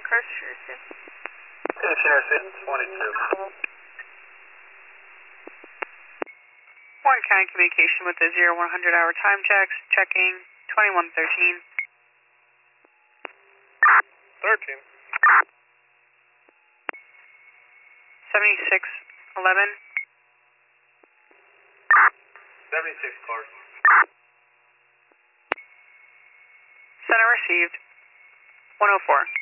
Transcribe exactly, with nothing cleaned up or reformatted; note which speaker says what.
Speaker 1: one car, Station
Speaker 2: Station twenty-two.
Speaker 1: Warren County Communication with the zero one hundred hour time checks, checking twenty-one thirteen.
Speaker 2: thirteen.
Speaker 1: seventy-six eleven.
Speaker 2: seventy-six cars.
Speaker 1: Center received. one oh four.